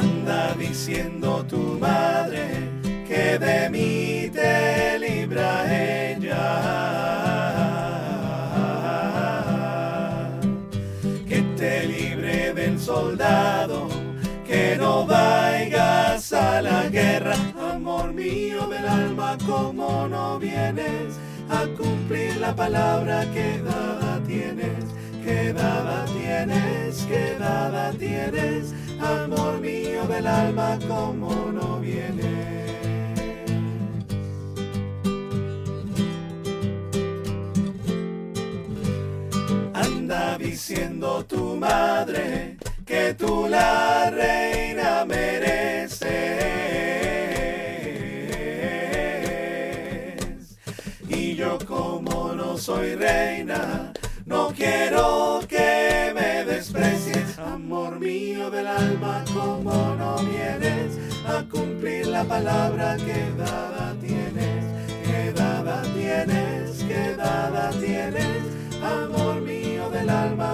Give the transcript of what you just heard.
Anda diciendo tu madre que de mí te libra ella, que te libre del soldado, que no vayas a la guerra. Amor mío del alma, ¿cómo no vienes a cumplir la palabra que dada tienes? Que dada tienes, que dada tienes, amor mío del alma, ¿cómo no vienes? Anda diciendo tu madre que tú la reina mereces. Y yo como no soy reina, no quiero que me desprecies. Amor mío del alma, ¿cómo no vienes a cumplir la palabra que dada tienes? Que dada tienes, que dada tienes, amor mío del alma,